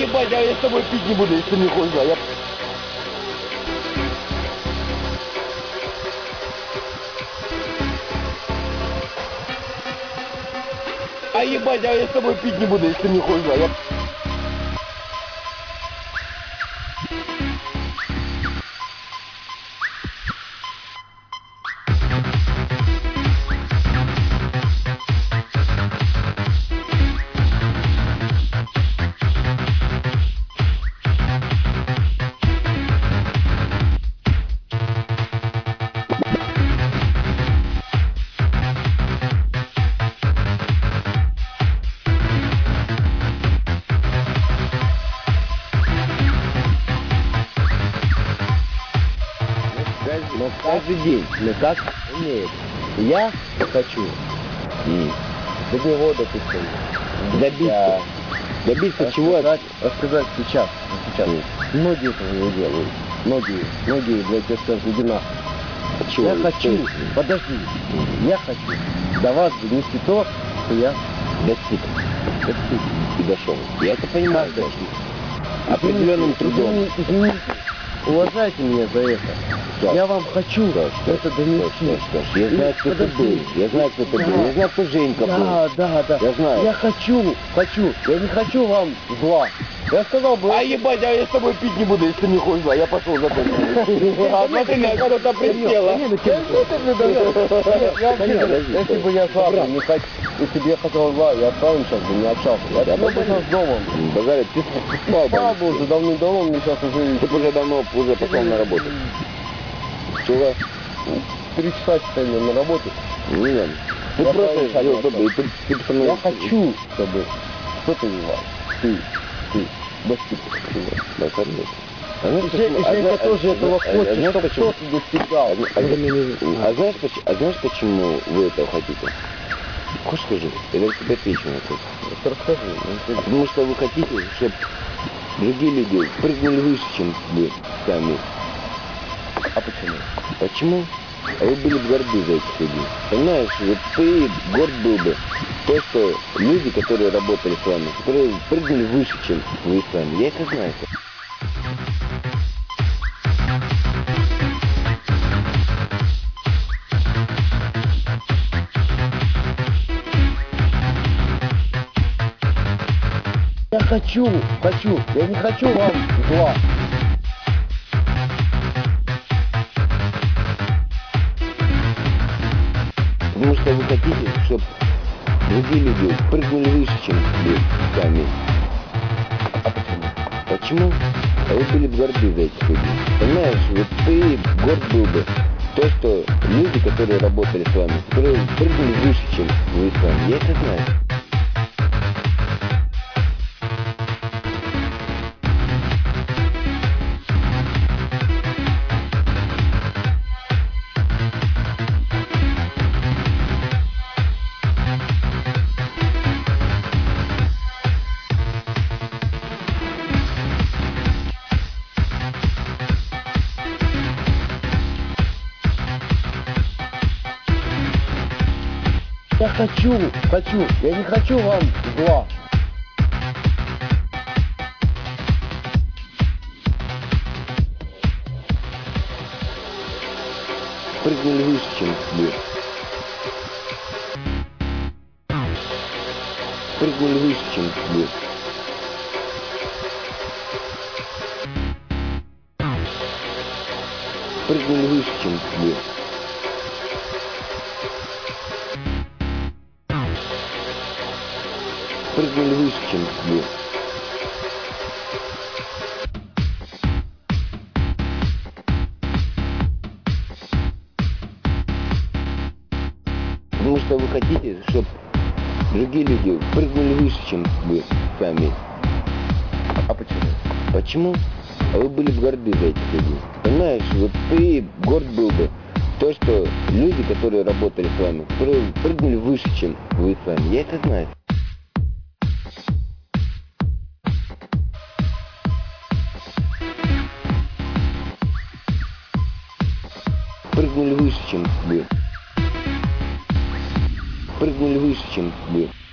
ебать, а я с тобой пить не буду, если ты не хочешь, да, я... А ебать, а я с тобой пить не буду, если ты не хочешь, да, я... Но каждый день, но как умеет. Я хочу до него, допустим, Добиться. Добиться чего? Рассказать сейчас. Многие этого не делают. Многие, блядь, я скажу, иди нахуй. Чего? Я хочу, подожди, я хочу до вас донести то, что я Достиг. И дошел. Я это понимаю. Определенным трудом. Извините, уважайте меня за это. Саш, я вам хочу это донести. Я знаю, кто ты был. Я знаю, кто ты был. Я знаю, кто Женька был. Да. Я знаю. Я хочу. Я не хочу вам зла. Я сказал бы... А ебать, а я с тобой пить не буду, если ты не хочешь, да, я пошел за тобой. А смотри, как кто-то присел. Если бы я завтра не хотел, если бы я хотел зла, я с вами сейчас бы не общался. Я давно бы сейчас дома. Базарь, ты спал, Спал бы уже давно, мне сейчас уже... Ты уже давно пошел на работу. Чего? 3 часа теперь на работу. Нет. Ты Я просто правильно ты со мной... Я хочу, чтобы... Что ты называешь? Ты. Достиг чего? Да, конечно. Женька тоже этого хочет, чтобы кто-то достигал. А знаешь, почему вы этого хотите? Хочешь скажи? Я тебе отвечу на это. Расскажи. Потому что вы хотите, чтобы другие люди прыгнули выше, чем вы сами. А почему? Почему? А вы были бы горды за этих людей. Понимаешь, вот ты горд был бы то, что люди, которые работали с вами, которые прыгнули выше, чем вы сами. Я это знаю. Я хочу. Я не хочу вам зла. Потому что вы хотите, чтобы другие люди прыгнули выше, чем вы сами. А почему? Почему? А вы были бы горды за этих людей. Понимаешь, вот ты горд был бы то, что люди, которые работали с вами, которые прыгнули выше, чем вы сами. Я это знаю. Я хочу. Я не хочу вам зла. Прыгнули выше, чем вы. Прыгнули выше, чем вы. Прыгнули выше, чем вы. Прыгнули выше, чем вы. Потому что вы хотите, чтобы другие люди прыгнули выше, чем вы сами. А почему? Почему? А вы были бы горды за этих людей. Понимаешь, вот ты горд был бы то, что люди, которые работали с вами, которые прыгнули выше, чем вы сами. Я это знаю. Прыгнули выше, чем вы. Прыгнули выше, чем вы.